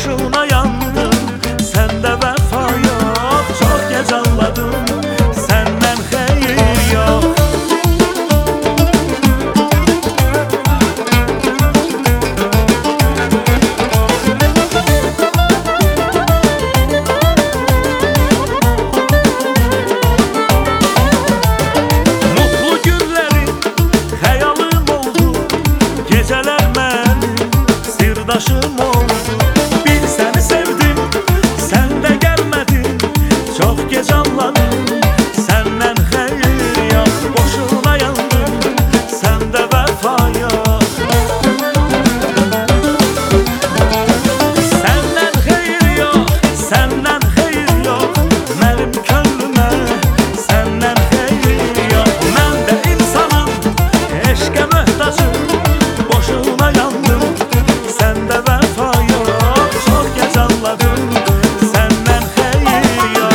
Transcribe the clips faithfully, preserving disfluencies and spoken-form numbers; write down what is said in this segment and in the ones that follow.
boşuna yandım. Sende vefa yok, çok geç anladım. Senden hayır yok. Mutlu günlerin hayalım oldu. Geceler benim sırdaşım oldu. Bir seni sevdim, sen de gelmedin. Çok geç anladım, senden hayır yok. Boşuna yandım, sende vefa yok. Senden hayır yok, senden hayır yok. Benim könlüme senden hayır yok. Ben de insanım, eşke mühtacım. Boşuna yandım, sende vefa yok. Çok geç anladım, senden hayır yok.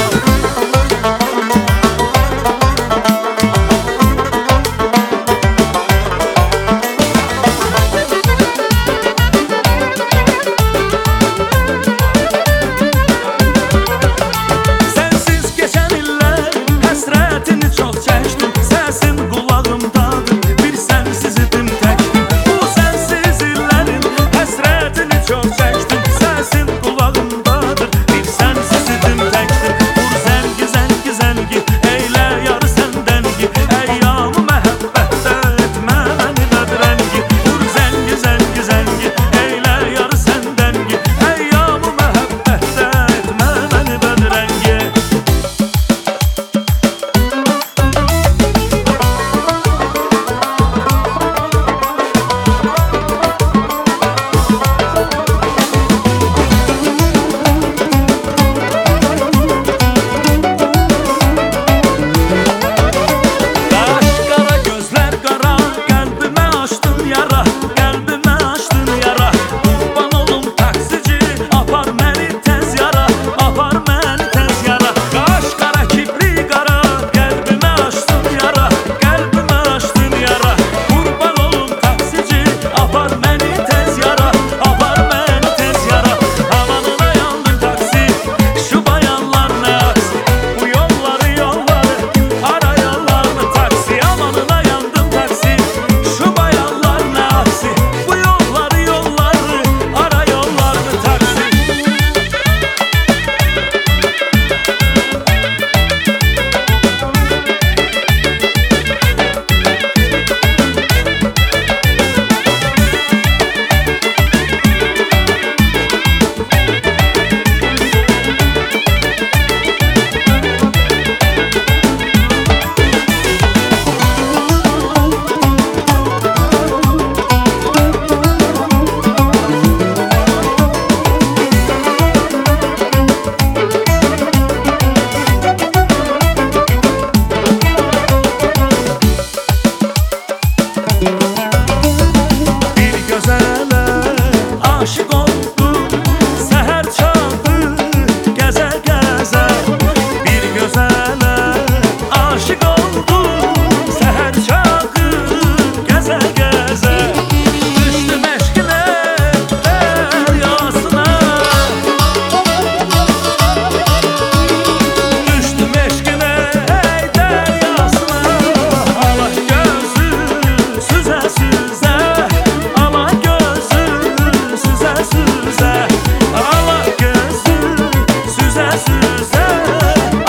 Sensiz geçen iller hasretini çok çektim. Sesin kulağımdadır, bir sensiz idim tektim. Bu sensiz illerin hasretini çok çektim. Sesin kulağımdadır, bir sensiz idim tektim. Vur zengi zengi zengi, eyle yar sendengi. Eyyamı mehabbette etme beni bedrengi. Vur zengi zengi zengi, eyle yar sendengi. Eyyamı mehabbette etme beni bedrengi. Kaş kara gözler kara, kalbime açtın yara. Kalbime açtın yara. Kurban olum taksici, apar beni tez yara. Apar beni tez yara. Kaş kara kibri kara, kalbime açtın yara. Kalbime açtın yara. Kurban olum taksici, apar beni tez yara. Apar beni tez yara. Amanına yandım taksi, şu bayanlar ne aksi. Bu yolları yolları arayanlar mı taksi? Amanına yandım taksi, şu bayanlar ne aksi. Bu yolları yolları arayanlar mı taksi? Bir gözele aşık oldum, seher çağı geze geze. Bir gözele aşık oldum, seher çağı geze geze. Düştüm eşkine deryasına. Düştüm eşkine ey deryasına. Allah gözü süze süze. Allah gözü süze süze. Allah gözü süze süze.